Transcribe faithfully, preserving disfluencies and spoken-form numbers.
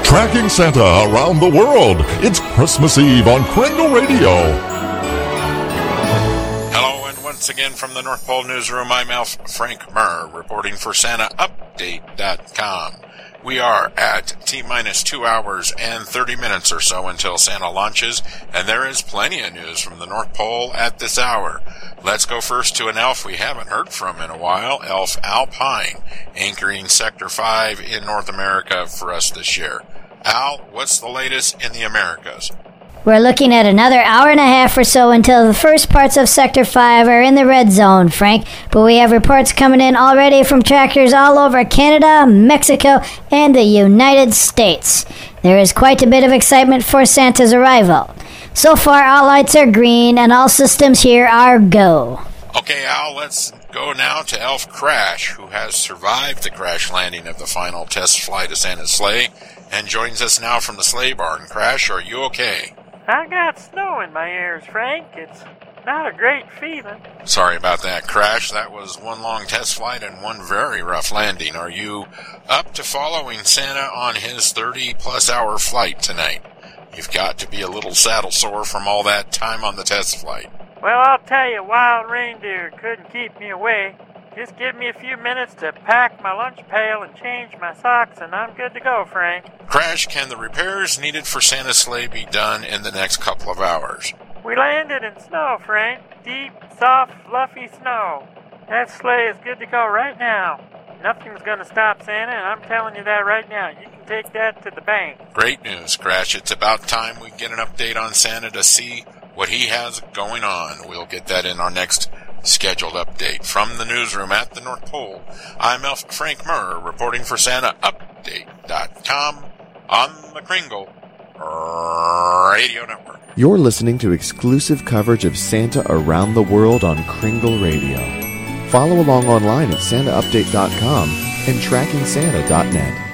Tracking Santa around the world. It's Christmas Eve on Kringle Radio. Hello, and once again from the North Pole Newsroom, I'm Alf Frank Murr, reporting for Santa Update dot com. We are at T-minus two hours and thirty minutes or so until Santa launches, and there is plenty of news from the North Pole at this hour. Let's go first to an elf we haven't heard from in a while, Elf Alpine, anchoring Sector five in North America for us this year. Al, what's the latest in the Americas? We're looking at another hour and a half or so until the first parts of Sector five are in the red zone, Frank. But we have reports coming in already from trackers all over Canada, Mexico, and the United States. There is quite a bit of excitement for Santa's arrival. So far, all lights are green, and all systems here are go. Okay, Al, let's go now to Elf Crash, who has survived the crash landing of the final test flight of Santa's sleigh, and joins us now from the sleigh barn. Crash, are you okay? I got snow in my ears, Frank. It's not a great feeling. Sorry about that, Crash. That was one long test flight and one very rough landing. Are you up to following Santa on his thirty-plus hour flight tonight? You've got to be a little saddle sore from all that time on the test flight. Well, I'll tell you, wild reindeer couldn't keep me away. Just give me a few minutes to pack my lunch pail and change my socks, and I'm good to go, Frank. Crash, can the repairs needed for Santa's sleigh be done in the next couple of hours? We landed in snow, Frank. Deep, soft, fluffy snow. That sleigh is good to go right now. Nothing's going to stop Santa, and I'm telling you that right now. You can take that to the bank. Great news, Crash. It's about time we get an update on Santa to see what he has going on. We'll get that in our next scheduled update. From the newsroom at the North Pole, I'm Elf Frank Murr, reporting for Santa Update dot com on the Kringle Radio Network. You're listening to exclusive coverage of Santa around the world on Kringle Radio. Follow along online at Santa Update dot com and Tracking Santa dot net.